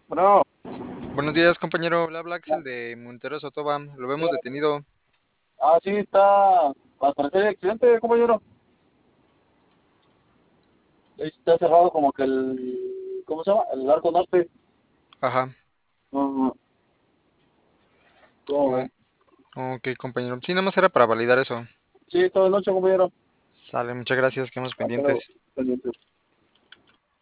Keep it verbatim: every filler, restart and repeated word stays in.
Bueno, Buenos días, compañero. Habla Black, el de Monteros Sotoba. Lo vemos detenido. ah, sí, está, al parecer hay accidente, compañero. Ahí está cerrado como que el, ¿cómo se llama? El arco norte. Ajá. Ujú. ¿Cómo Oh, ve? ok, compañero. Sí, nada más era para validar eso. Sí, toda la noche, compañero. Sale, muchas gracias. Quedamos Hasta luego. pendientes. Pendientes.